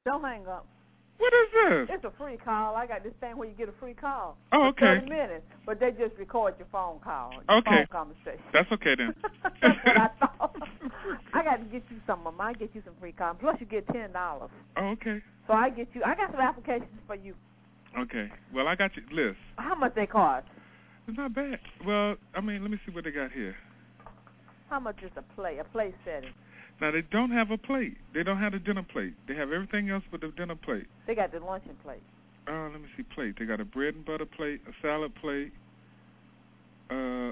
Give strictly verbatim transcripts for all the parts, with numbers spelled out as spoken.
Don't hang up. What is this? It's a free call. I got this thing where you get a free call. Oh, for okay. thirty minutes, but they just record your phone call, your okay. phone conversation. That's okay then. That's what I thought. I got to get you some of them. I get you some free calls. Plus, you get ten dollars. Oh, okay. So I get you. I got some applications for you. Okay. Well, I got your list. How much they cost? It's not bad. Well, I mean, let me see what they got here. How much is a plate? A plate setting? Now, they don't have a plate. They don't have a dinner plate. They have everything else but the dinner plate. They got the luncheon plate. Uh, let me see, plate. They got a bread and butter plate, a salad plate, uh,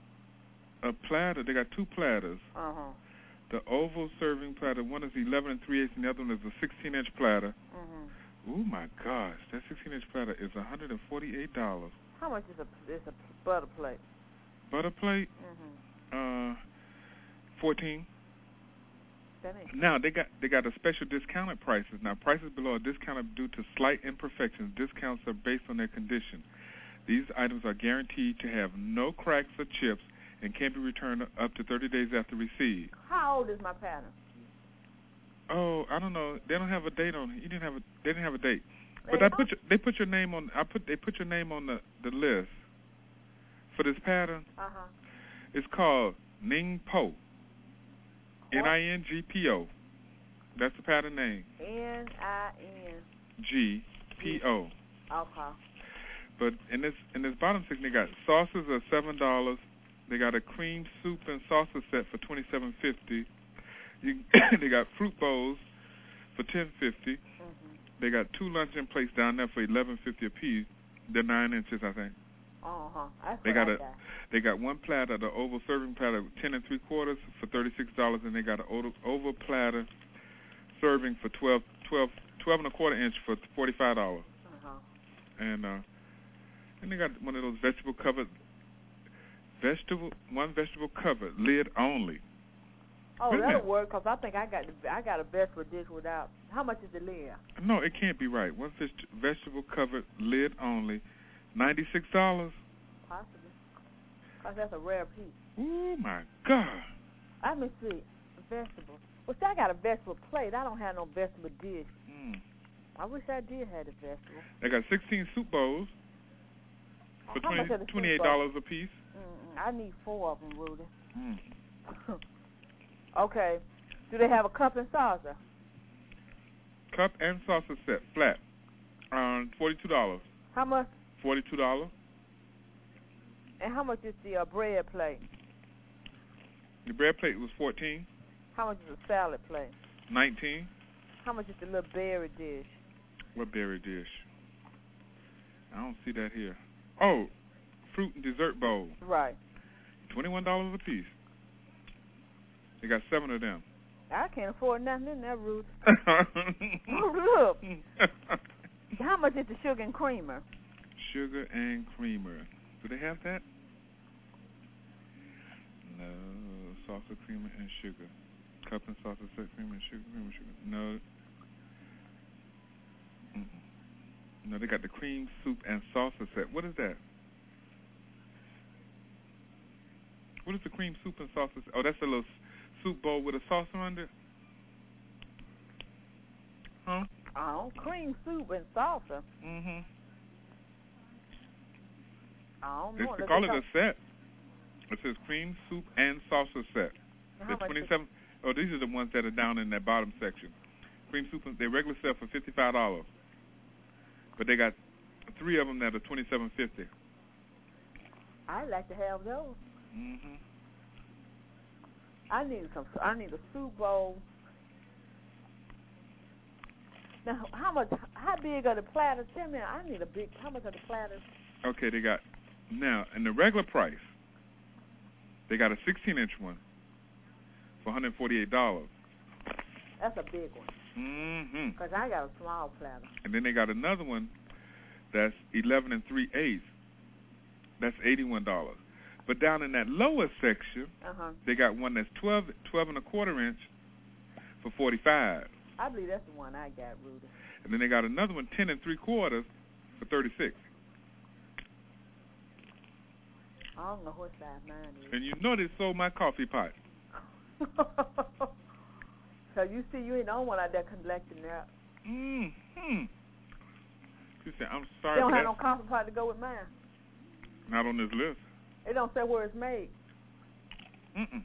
a platter. They got two platters. Uh-huh. The oval serving platter, one is eleven and three eighths, and the other one is a sixteen-inch platter. Mm-hmm. Oh, my gosh. That sixteen-inch platter is one hundred forty-eight dollars. How much is a, is a butter plate? Butter plate? Mm-hmm. Uh, fourteen. That ain't Now, they got they got a special discounted prices. Now, prices below are discounted due to slight imperfections. Discounts are based on their condition. These items are guaranteed to have no cracks or chips and can be returned up to thirty days after receipt. How old is my pattern? Oh, I don't know. They don't have a date on it. You didn't have a. They didn't have a date. They But I don't? put your, they put your name on. I put they put your name on the, the list for this pattern. Uh-huh. It's called Ning Po. N I N G P O. That's the pattern name. N I N G P O. Okay. But in this in this bottom section, they got sauces are seven dollars. They got a cream soup and salsa set for twenty seven fifty. You they got fruit bowls for ten fifty. Mm-hmm. They got two luncheon plates down there for eleven fifty apiece. They're nine inches, I think. Uh-huh. That's They what got I a got. they got one platter, the oval serving platter, ten and three quarters for thirty six dollars, and they got an oval, oval platter serving for twelve, twelve, twelve and a quarter inch for forty five dollars. Uh-huh. And uh, and they got one of those vegetable covered vegetable one vegetable covered lid only. Oh, Wait a that'll minute. work because I think I got the, I got a vegetable dish without. How much is the lid? No, it can't be right. One fish, vegetable covered lid only, ninety six dollars. Possibly. Because that's a rare piece. Oh my God. Let me see. Vegetable. Well, see, I got a vegetable plate. I don't have no vegetable dish. Mm. I wish I did have a vegetable. They got sixteen soup bowls for How much are the soup twenty-eight dollars a piece. Mm-mm, I need four of them, Rudy. Mm. Okay. Do they have a cup and saucer? Cup and saucer set, flat, um, forty-two dollars. How much? forty-two dollars. And how much is the uh, bread plate? The bread plate was fourteen. How much is the salad plate? nineteen. How much is the little berry dish? What berry dish? I don't see that here. Oh, fruit and dessert bowl. Right. twenty-one dollars a piece. They got seven of them. I can't afford nothing in there, Ruth. Oh, look. How much is the sugar and creamer? Sugar and creamer. Do they have that? No. Salsa, creamer, and sugar. Cup and salsa, set, creamer, and sugar, creamer, sugar. No. Mm-mm. No, they got the cream, soup, and salsa set. What is that? What is the cream, soup, and salsa set? Oh, that's a little soup bowl with a saucer under it? Huh? Oh, cream soup and salsa. Mm-hmm. I don't They, know. they call it a set. It says cream, soup, and salsa set. How The much is- twenty-seven. Oh, these are the ones that are down in that bottom section. Cream soup, they regular sell for fifty-five dollars, but they got three of them that are twenty-seven fifty. I'd like to have those. Mm-hmm. I need some. I need a soup bowl. Now, how much? How big are the platters? Tell me. I need a big. How much are the platters? Okay, they got now in the regular price. They got a sixteen-inch one for one hundred forty-eight dollars. That's a big one. Mm-hmm. Because I got a small platter. And then they got another one that's eleven and three eighths. That's eighty-one dollars. But down in that lower section, Uh-huh. they got one that's twelve, twelve and a quarter inch for forty-five. I believe that's the one I got, Rudy. And then they got another one, ten and three quarters for thirty-six. I don't know what size mine is. And you know they sold my coffee pot. So you see, you ain't the only one out there collecting that. Mm-hmm. She said, I'm sorry. They don't but have no comfort part to go with mine. Not on this list. It don't say where it's made. Mm-mm.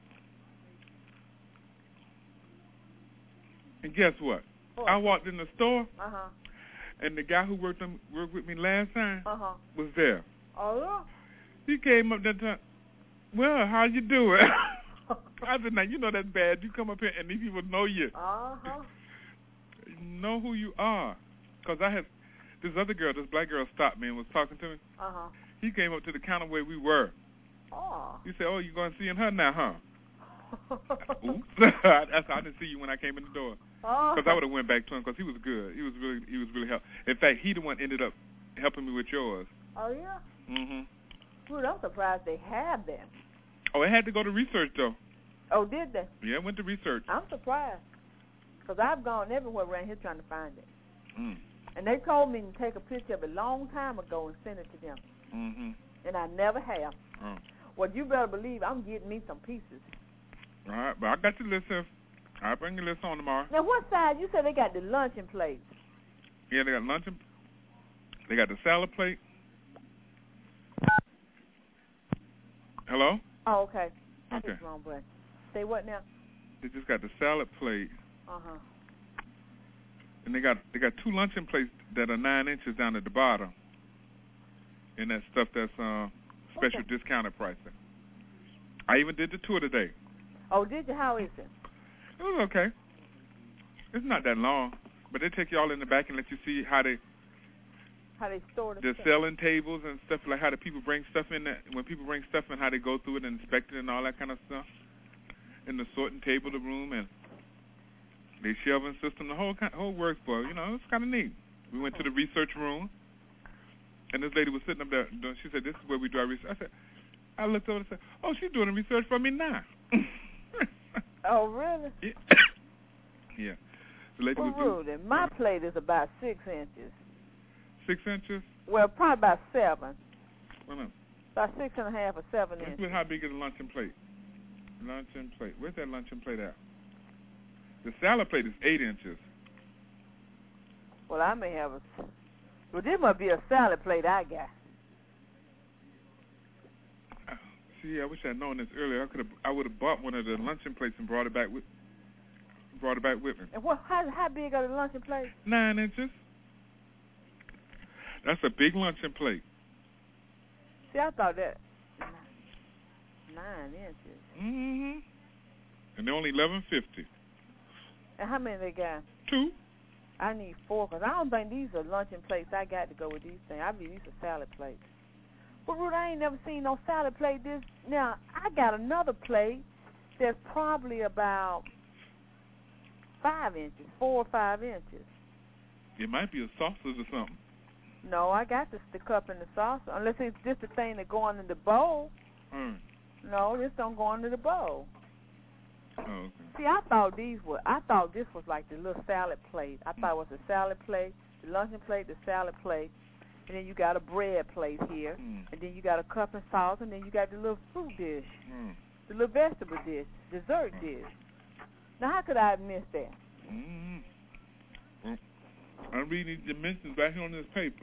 And guess what? what? I walked in the store, uh-huh. and the guy who worked on, worked with me last time uh-huh. was there. Oh, yeah? He came up that time. Well, how you doing? I said, now, you know that's bad. You come up here, and these people know you. Uh-huh. Know who you are. Because I had this other girl, this black girl stopped me and was talking to me. Uh-huh. He came up to the counter where we were. Oh. He said, oh, you going to see her now, huh? Oops. That's how I didn't see you when I came in the door. Oh. Because I would have went back to him because he was good. He was really, he was really helpful. In fact, he the one ended up helping me with yours. Oh, yeah? Mm-hmm. Well, I'm surprised they have them. Oh, it had to go to research, though. Oh, did they? Yeah, it went to research. I'm surprised. Because I've gone everywhere around here trying to find it. Mm. And they told me to take a picture of it a long time ago and send it to them. Mm-hmm. And I never have. Oh. Well, you better believe I'm getting me some pieces. All right, but I got your list here. I'll bring your list on tomorrow. Now, what size? You said they got the luncheon plates. Yeah, they got luncheon. They got the salad plate. Hello? Oh, okay. Okay. That's wrong button. Say what now? They just got the salad plate. Uh-huh. And they got they got two luncheon plates that are nine inches down at the bottom. And that stuff that's uh, special okay. discounted pricing. I even did the tour today. Oh, did you? How is it? It was okay. It's not that long, but they take you all in the back and let you see how they how they store the the stuff. selling tables and stuff, like how the people bring stuff in. There, when people bring stuff in, how they go through it and inspect it and all that kind of stuff. And the sorting table, of the room, and the shelving system, the whole whole works for. You know, it's kind of neat. We went to the research room, and this lady was sitting up there. She said, "This is where we do our research." I said, I looked over and said, "Oh, she's doing the research for me now." Oh, really? Yeah. Yeah. The lady well, was Rudy, my plate is about six inches. Six inches? Well, probably about seven. Well, no. About six and a half or seven Let's inches. put how big is a luncheon plate? Luncheon plate. Where's that luncheon plate at? The salad plate is eight inches. Well, I may have a... Well, this must be a salad plate I got. See, I wish I'd known this earlier. I could have. I would have bought one of the luncheon plates and brought it back with. Brought it back with me. And what? How, how big are the luncheon plates? Nine inches. That's a big luncheon plate. See, I thought that nine inches. Mm-hmm. And they're only eleven fifty. And how many they got? Two. I need four because I don't think these are luncheon plates. I got to go with these things. I mean, these are salad plates. But Ruth, I ain't never seen no salad plate this. Now I got another plate that's probably about five inches, four or five inches. It might be a sausage or something. No, I got the, the cup and the saucer. Unless it's just the thing that go under the bowl. Mm. No, this don't go under the bowl. Oh, okay. See, I thought these were. I thought this was like the little salad plate. I thought it was a salad plate, the luncheon plate, the salad plate, and then you got a bread plate here, Mm. and then you got a cup and sauce, and then you got the little fruit dish, Mm. the little vegetable dish, dessert Mm. dish. Now, how could I have missed that? Mm-hmm. Well, I'm reading these dimensions right here on this paper.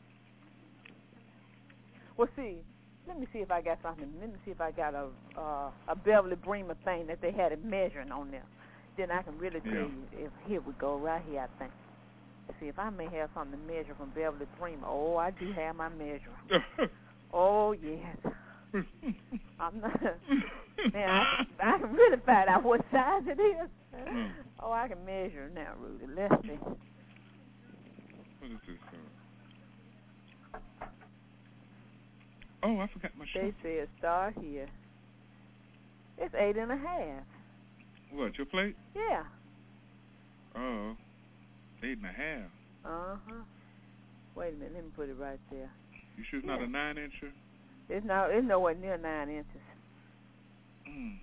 Well, see, let me see if I got something. Let me see if I got a uh, a Beverly Bremer thing that they had it measuring on there. Then I can really tell Yeah. you. If here we go, right here, I think. Let's see if I may have something to measure from Beverly Bremer. Oh, I do have my measure. Oh yes. I'm not. Man, I, I can really find out what size it is. Mm. Oh, I can measure now, Rudy. Let's see. What is this? Uh... Oh, I forgot my They shirt. said start here. It's eight and a half. What, your plate? Yeah. Oh, eight and a half. Uh-huh. Wait a minute. Let me put it right there. You sure it's Yeah. not a nine incher? It's not. It's nowhere near nine inches. Mm.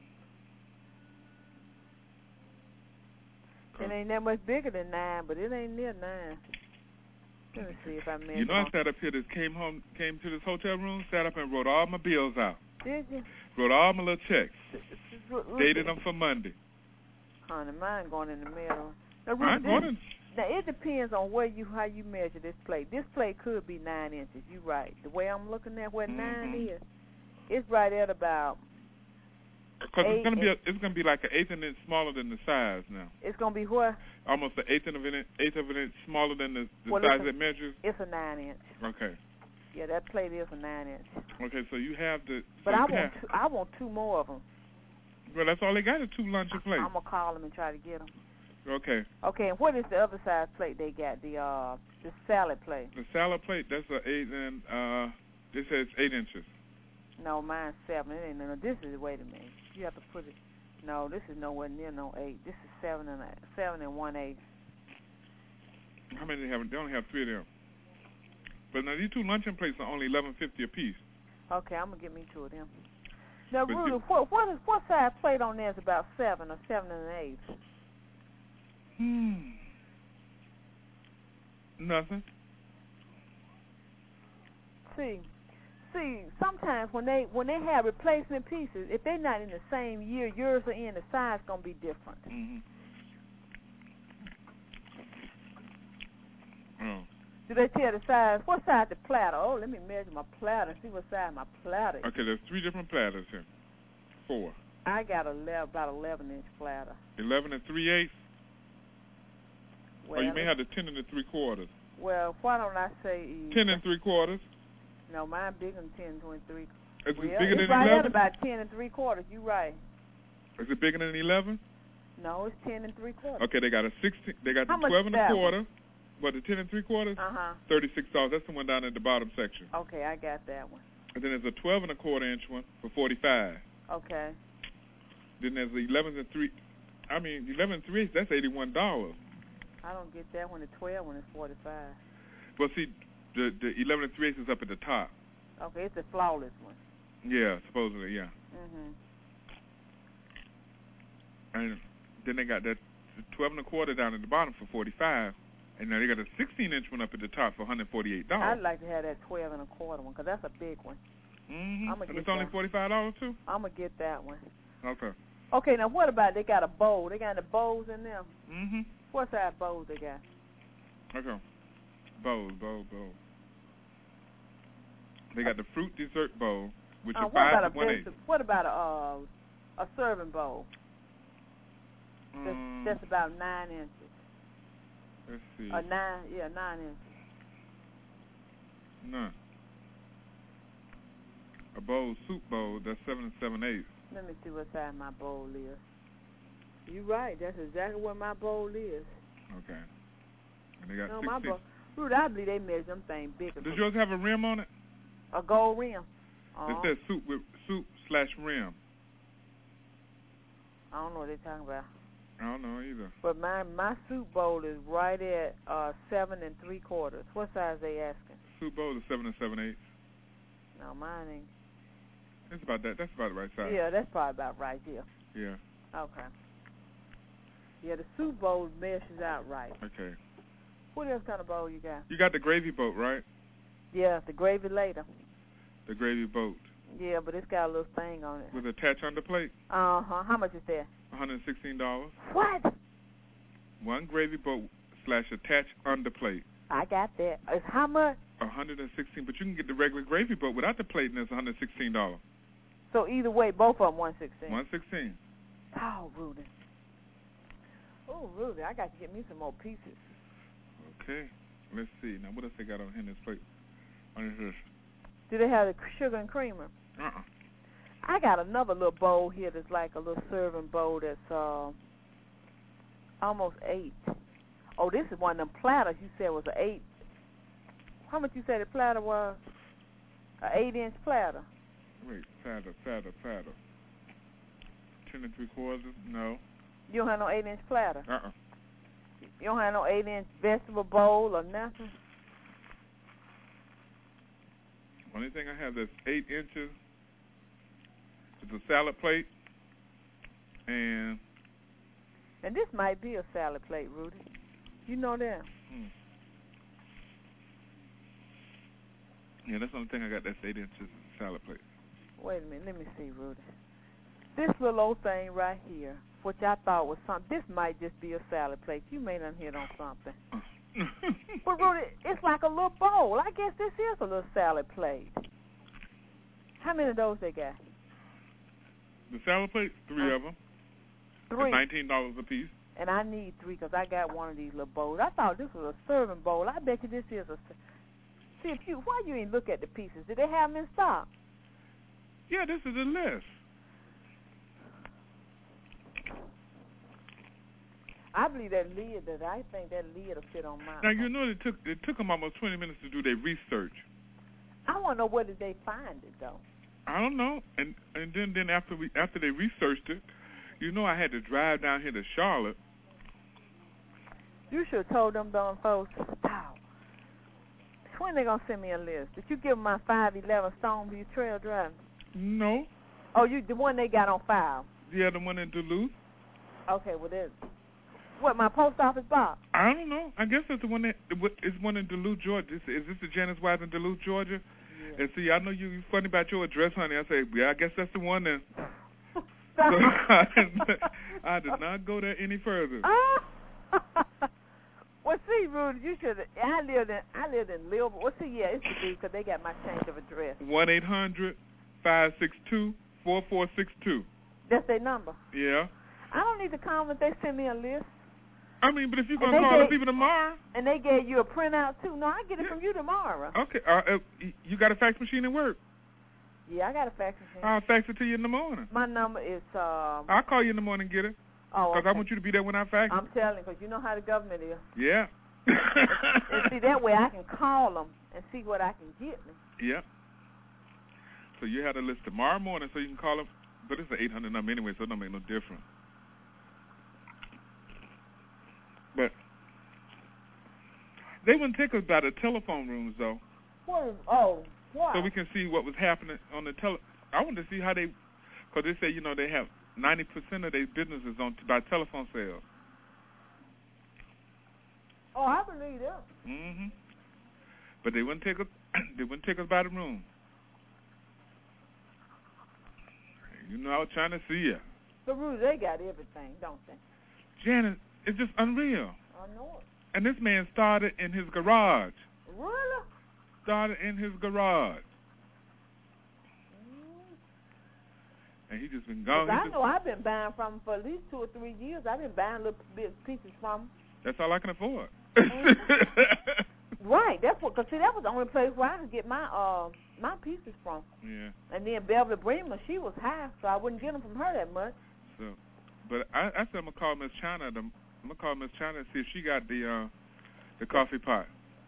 It ain't that much bigger than nine, but it ain't near nine. Let me see if I measure. You know, I sat up here, this came home, came to this hotel room, sat up and wrote all my bills out. Did you? Wrote all my little checks. Rudy, Dated them for Monday. Honey, mine going in the mail. Now, Rudy, Mine this, going in. Now it depends on where you how you measure this plate. This plate could be nine inches. You right. The way I'm looking at where mm-hmm. nine is, it's right at about. Because it's gonna be a, it's gonna be like an eighth of an inch smaller than the size now. It's gonna be what? Almost an eighth of an inch, eighth of an inch smaller than the, the well, size a, it measures. It's a nine inch. Okay. Yeah, that plate is a nine inch. Okay, so you have the. But so I want have, two, I want two more of them. Well, that's all they got is two luncheon plates. I'm gonna call them and try to get them. Okay. Okay, and what is the other size plate they got? The uh the salad plate. The salad plate, that's an eight and uh, it says eight inches. No, mine's seven. It ain't no. This is wait a minute. You have to put it. No, this is nowhere near no eight. This is seven and a, seven and one eighth. How many they have? They only have three of them. But now these two luncheon plates are only eleven fifty a piece. Okay, I'm gonna get me two of them. Now, But Rudy, you, what what is what size plate on there is about seven or seven and an eighth? Hmm. Nothing. See, see, sometimes when they when they have replacement pieces, if they're not in the same year yours are in, the size gonna be different. Mm-hmm. Oh. Do they tell the size? What size the platter? Oh, let me measure my platter and see what size my platter is. Okay, there's three different platters here. Four. I got a le- about eleven inch platter. Eleven and three eighths. Well, or you may have the ten and the three quarters. Well, why don't I say ten and three quarters? No, mine bigger than ten and twenty-three. Is well, it bigger it's than right eleven? At about ten and three quarters. You right. Is it bigger than eleven? No, it's ten and three quarters. Okay, they got a sixteen. They got How the much twelve is and a that quarter. one? What, the ten and three quarters? Uh huh. Thirty-six dollars. That's the one down at the bottom section. Okay, I got that one. And then there's a twelve and a quarter inch one for forty-five. Okay. Then there's the eleven and three. I mean, eleven and three. That's eighty-one dollars. I don't get that one. The twelve one is forty-five. Well, see, the the eleven and three eighths is up at the top. Okay, it's a flawless one. Yeah, supposedly, yeah. Mhm. And then they got that twelve and a quarter down at the bottom for forty-five, and now they got a sixteen inch one up at the top for one hundred forty-eight dollars. I'd like to have that twelve and a quarter one because that's a big one. Mhm. I'm And it's only forty-five dollars too. I'm gonna get that one. Okay. Okay, now what about they got a bowl? They got the bowls in them. Mhm. What size bowls they got? Okay. Bowl, bowl, bowl. They got the fruit dessert bowl, which Uh, is what about five a to one eighth. What about a uh, a serving bowl? That's, Um, that's about nine inches. let's see. A nine, yeah, nine inches. No. A bowl, soup bowl, that's seven and seven eighths. Let me see what size my bowl is. You right. That's exactly what my bowl is. Okay. And they got No, sixteen. my bowl. Rude, I believe they measure them things bigger. Does yours have a rim on it? A gold rim. Uh-huh. It says soup with soup slash rim. I don't know what they're talking about. I don't know either. But my my soup bowl is right at uh, seven and three quarters. What size they asking? Soup bowl is seven and seven eighths. No, mine ain't. It's about that. That's about the right size. Yeah, that's probably about right here. Yeah. Okay. Yeah, the soup bowl meshes out right. Okay. What else kind of bowl you got? You got the gravy boat, right? Yeah, the gravy later. The gravy boat. Yeah, but it's got a little thing on it. With attached underplate. Uh huh. How much is that? one hundred sixteen dollars. What? One gravy boat slash attached underplate. I got that. It's how much? one hundred sixteen. But you can get the regular gravy boat without the plate, and it's one hundred sixteen dollars. So either way, both of them one sixteen. one sixteen. Oh, Rudy. Oh, Rudy, I got to get me some more pieces. Okay. Let's see. Now, what else they got on here in this plate? On this. Do they have the sugar and creamer? Uh-uh. I got another little bowl here that's like a little serving bowl that's uh, almost eight. Oh, this is one of them platters you said was an eight. How much you said the platter was? An eight-inch platter. Wait, platter, platter, platter. Ten and three quarters? No. You don't have no eight-inch platter? Uh-uh. You don't have no eight-inch vegetable bowl or nothing? Only thing I have that's eight inches is a salad plate, and and this might be a salad plate, Rudy. You know that? Hmm. Yeah, that's the only thing I got that's eight inches salad plate. Wait a minute, let me see, Rudy. This little old thing right here, which I thought was something, this might just be a salad plate. You may done hit on something. But Rudy, it's like a little bowl. I guess this is a little salad plate. How many of those they got? The salad plate, three uh, of them. Three. It's nineteen dollars a piece. And I need three because I got one of these little bowls. I thought this was a serving bowl. I bet you this is a. See, if you why you ain't look at the pieces? Did they have them in stock? Yeah, this is a list. I believe that lid. That I think that lid will fit on mine. Now you know it took it took them almost twenty minutes to do their research. I want to know where did they find it though. I don't know. And and then then after we after they researched it, you know I had to drive down here to Charlotte. You should have told them darn folks, stop. When they gonna send me a list? Did you give them my five eleven Stoneview Trail Drive? No. Oh, you the one they got on file? Yeah, the one in Duluth. Okay, well there's what my post office box? I don't know. I guess it's the one that it's one in Duluth, Georgia. Is, is this the Janice Wise in Duluth, Georgia? Yeah. And see, I know you you funny about your address, honey. I say, yeah, I guess that's the one then. So I, did not, I did not go there any further. Well, see, Rudy, you should. I lived in I lived in Lilburn. Well, see, yeah, it's the because they got my change of address. One eight hundred five six two four four six two. That's their number. Yeah. I don't need to call them if they send me a list. I mean, but if you're gonna call the people tomorrow. And they gave you a printout too. No, I get it yeah. from you tomorrow. Okay. Uh, uh, you got a fax machine at work? Yeah, I got a fax machine. I'll fax it to you in the morning. My number is. Um, I'll call you in the morning and get it. Oh, Because okay. I want you to be there when I fax it. I'm telling you, because you know how the government is. Yeah. and, and see, that way I can call them and see what I can get me. Yeah. So you have a list tomorrow morning so you can call them. But it's an eight hundred number anyway, so it don't make no difference. But they wouldn't take us by the telephone rooms, though. What is, oh, what? So we can see what was happening on the tele. I want to see how they, because they say, you know, they have ninety percent of their businesses on by telephone sales. Oh, I believe that. Mm-hmm. But they wouldn't take us. They wouldn't take us by the room. You know, I was trying to see you. The Rudy, they got everything, don't they? Janet, it's just unreal. I know it. And this man started in his garage. Really? Started in his garage. Mm. And he just been gone. I just, know I've been buying from him for at least two or three years. I've been buying little bit pieces from him. That's all I can afford. Mm-hmm. Right. That's what. Cause see, that was the only place where I could get my uh my pieces from. Yeah. And then Beverly Bremer, she was high, so I wouldn't get them from her that much. So, but I, I said I'm gonna call Miss China. To, I'm gonna call Miss China and see if she got the uh the coffee pot.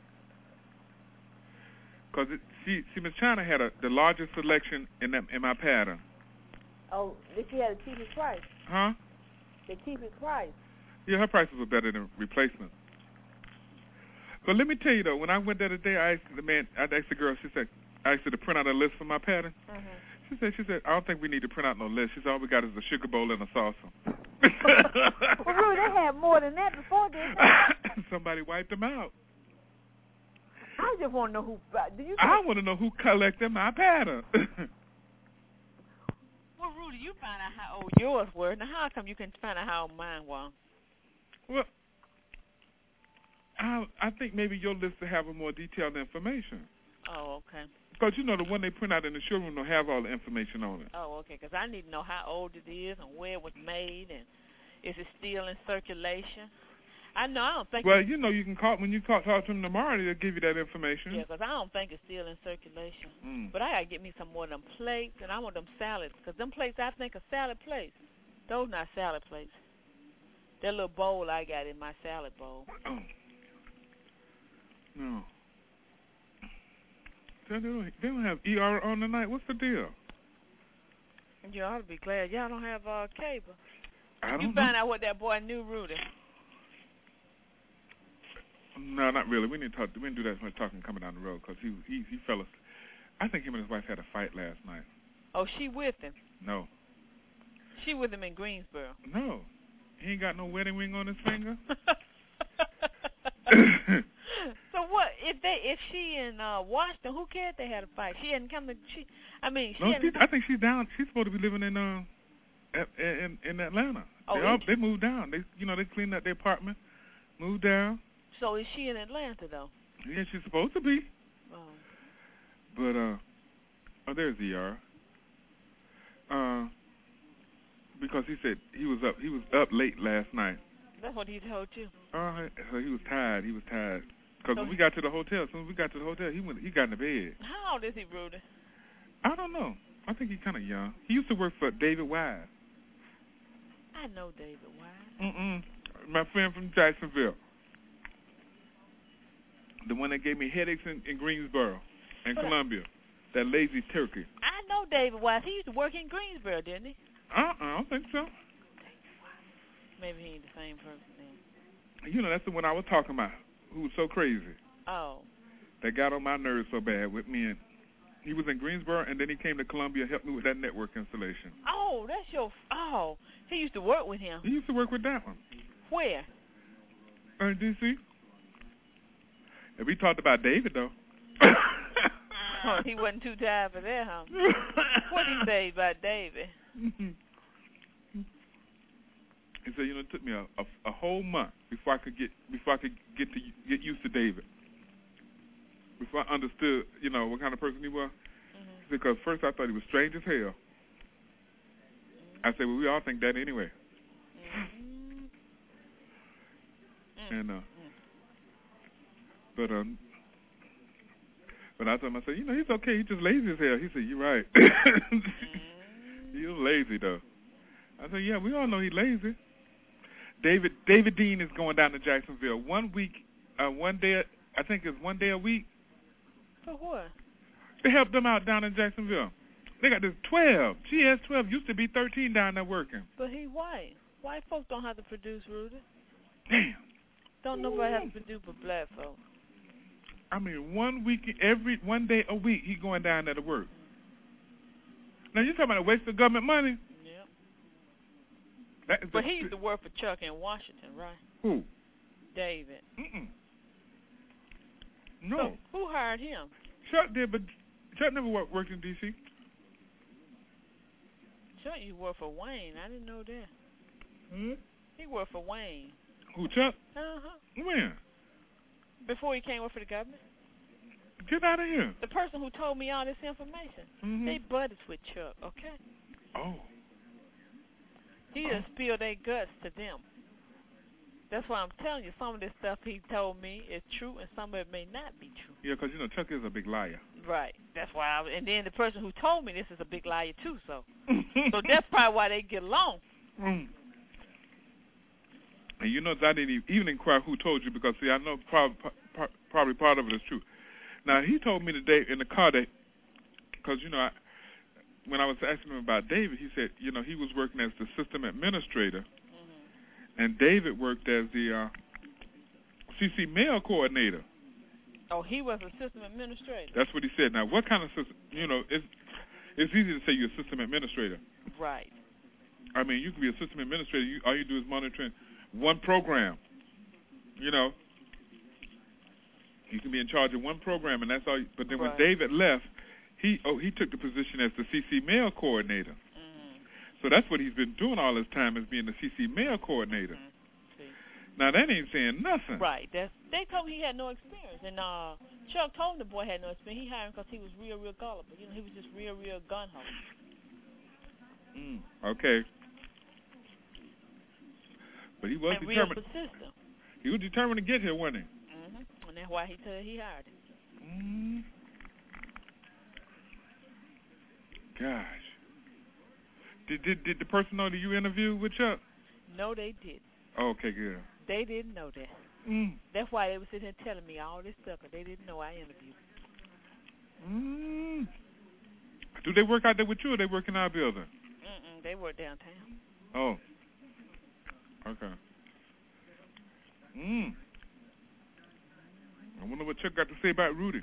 Cause it, she see Miss China had a, the largest selection in that in my pattern. Oh, did she have the cheapest price? Huh? The cheapest price. Yeah, her prices were better than replacement. But let me tell you though, when I went there today, I asked the man, I asked the girl. She said, I asked her to print out a list for my pattern. Mm-hmm. She said, she said, I don't think we need to print out no list. She said, all we got is a sugar bowl and a salsa. Well, Rudy, they had more than that before, didn't they? Somebody wiped them out. I just want to know who. Do you? I want to know who collected my pattern. Well, Rudy, you found out how old yours were. Now, how come you can find out how old mine was? Well, I I think maybe your list will have a more detailed information. Oh, okay. Because, you know, the one they print out in the showroom will have all the information on it. Oh, okay, because I need to know how old it is and where it was made and is it still in circulation. I know, I don't think... Well, you know, you can call... When you call, talk to them tomorrow, they'll give you that information. Yeah, because I don't think it's still in circulation. Mm. But I got to get me some more of them plates, and I want them salads, because them plates I think are salad plates. Those not salad plates. That little bowl I got in my salad bowl. Oh. No. They don't, they don't have E R on tonight. What's the deal? You ought to be glad y'all don't have uh, cable. I don't you know. find out what that boy knew, Rudy. No, not really. We need to talk. We didn't do that much talking coming down the road because he he he fell asleep. I think him and his wife had a fight last night. Oh, she with him? No. She with him in Greensboro? No. He ain't got no wedding ring on his finger. So what if they if she in uh, Washington? Who cared they had a fight? She hadn't come to. She, I mean, she. No, hadn't she, I think she's down. She's supposed to be living in uh in in Atlanta. Oh, they all, they moved down. They you know they cleaned up their apartment, moved down. So is she in Atlanta though? Yeah, she's supposed to be. Oh. But uh, oh, there's E R. Uh, because he said he was up he was up late last night. That's what he told you. Uh, so he was tired. He was tired. Because so when we got to the hotel, as soon as we got to the hotel, he went. He got in the bed. How old is he, Rudy? I don't know. I think he's kind of young. He used to work for David Wise. I know David Wise. Mm-mm. My friend from Jacksonville. The one that gave me headaches in, in Greensboro and but Columbia. I, that lazy turkey. I know David Wise. He used to work in Greensboro, didn't he? Uh-uh, I don't think so. Maybe he ain't the same person then. You know, that's the one I was talking about, who was so crazy. Oh. That got on my nerves so bad with me. And he was in Greensboro, and then he came to Columbia and helped me with that network installation. Oh, that's your... Oh, he used to work with him. He used to work with that one. Where? In D C And we talked about David, though. Oh, he wasn't too tired for that, huh? What did he say about David? He said, you know, it took me a, a, a whole month before I could get before I could get to get used to David. Before I understood, you know, what kind of person he was. Mm-hmm. Because first I thought he was strange as hell. Mm-hmm. I said, well, we all think that anyway. Mm-hmm. And uh, mm-hmm. but um, but I told him, I said, you know, he's okay. He's just lazy as hell. He said, you're right. Mm-hmm. He's lazy though. I said, yeah, we all know he's lazy. David David Dean is going down to Jacksonville one week, uh, one day. I think it's one day a week. For what? They help them out down in Jacksonville. They got this twelve. G S twelve used to be thirteen down there working. But he white. White folks don't have to produce, Rudy. Damn. Don't nobody have to produce but black folks. I mean, one week, every one day a week, he going down there to work. Now you talking about a waste of government money? That, but he used to work for Chuck in Washington, right? Who? David. Mm-mm. No. So who hired him? Chuck did, but Chuck never worked, worked in D C Chuck, you worked for Wayne. I didn't know that. Hmm? He worked for Wayne. Who, Chuck? Uh-huh. When? Before he came work for the government. Get out of here. The person who told me all this information. Mm-hmm. They buddies with Chuck, okay? Oh. He just spilled their guts to them. That's why I'm telling you, some of this stuff he told me is true, and some of it may not be true. Yeah, because, you know, Chuck is a big liar. Right. That's why I, and then the person who told me this is a big liar, too, so. So that's probably why they get along. Mm. And you know, I didn't even inquire who told you, because, see, I know probably, probably part of it is true. Now, he told me today in the car that, because, you know, I, when I was asking him about David, he said, you know, he was working as the system administrator, mm-hmm. and David worked as the uh, C C mail coordinator. Oh, he was a system administrator. That's what he said. Now, what kind of system? You know, it's it's easy to say you're a system administrator. Right. I mean, you can be a system administrator. You, all you do is monitoring one program. You know, you can be in charge of one program, and that's all. You, but then right. when David left. He oh he took the position as the C C mail coordinator. Mm-hmm. So that's what he's been doing all this time, is being the C C mail coordinator. Mm-hmm. Now that ain't saying nothing. Right. That's, they told me he had no experience, and uh, Chuck told him the boy had no experience. He hired him because he was real, real gullible. You know, he was just real, real gun ho. Mm, okay. But he was and determined. Real persistent. He was determined to get here, wasn't he? Mm-hmm. And that's why he said he hired him. Mm-hmm. Gosh. Did, did did the person know that you interviewed with Chuck? No, they didn't. Oh, okay, good. They didn't know that. Mm. That's why they were sitting here telling me all this stuff, because they didn't know I interviewed. Mm. Do they work out there with you, or they work in our building? Mm-mm, they work downtown. Oh. Okay. Mm. I wonder what Chuck got to say about Rudy.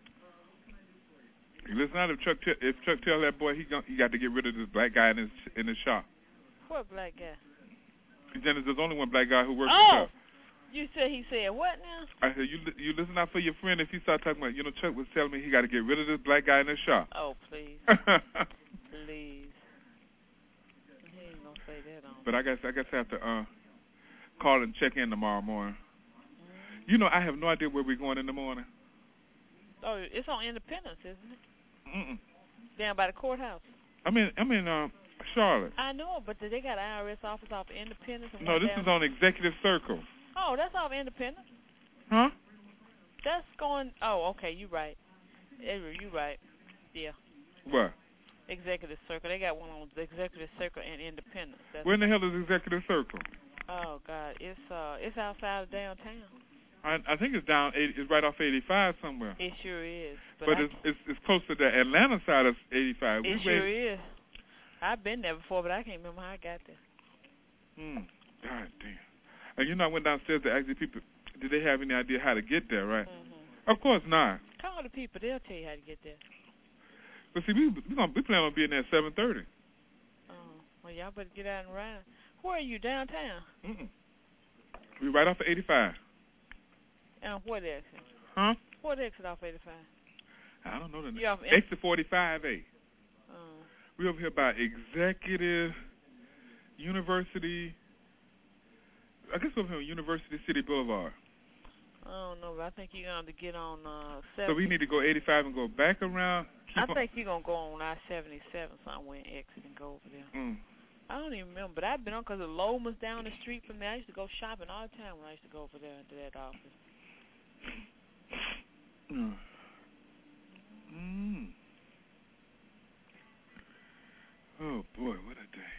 Listen out, if Chuck t- if Chuck tell that boy he got he got to get rid of this black guy in his in his shop. What black guy? Dennis, there's only one black guy who works oh, for Chuck. You said he said what now? I said you you listen out for your friend if he start talking about, you know, Chuck was telling me he got to get rid of this black guy in his shop. Oh, please. Please. He ain't gonna say that on. But I guess I guess I have to uh, call and check in tomorrow morning. Mm-hmm. You know, I have no idea where we're going in the morning. Oh, it's on Independence, isn't it? Mm-mm. Down by the courthouse. I mean, I'm in uh, Charlotte. I know, but they got an I R S office off of Independence. And no, this down... is on Executive Circle. Oh, that's off Independence. Huh? That's going. Oh, okay, you right. You right. Yeah. What? Executive Circle. They got one on the Executive Circle and Independence. That's Where in the hell is Executive Circle? Oh God, it's uh, it's outside of downtown. I, I think it's down. eighty, it's right off eighty-five somewhere. It sure is. But, but I, it's, it's it's close to the Atlanta side of eighty-five. It we sure wait. is. I've been there before, but I can't remember how I got there. Hmm. God damn. And you know, I went downstairs to ask the people, did they have any idea how to get there, right? Mm-hmm. Of course not. Call the people. They'll tell you how to get there. But see, we we, gonna, we plan on being there at seven thirty. Oh, well, y'all better get out and ride. Where are you, downtown? Mm-mm. We right off of eighty-five. And what exit? Huh? What exit off eighty-five? I don't know the name. You off exit forty-five A. Oh. We over here by Executive University. I guess over here on University City Boulevard. I don't know, but I think you're going to get on uh, seventy. So we need to go eighty-five and go back around? I think you're going to go on I seventy-seven somewhere and exit and go over there. Mm. I don't even remember, but I've been on because the Lowe's down the street from there. I used to go shopping all the time when I used to go over there to that office. Mm. Mm. Oh, boy, what a day.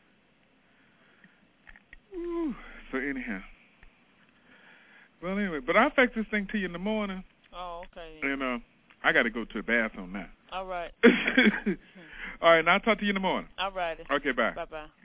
Ooh. So anyhow. Well, anyway, but I'll fax this thing to you in the morning. Oh, okay. And uh, I got to go to the bathroom now. All right. All right, now I'll talk to you in the morning. All righty. Okay, bye. Bye-bye.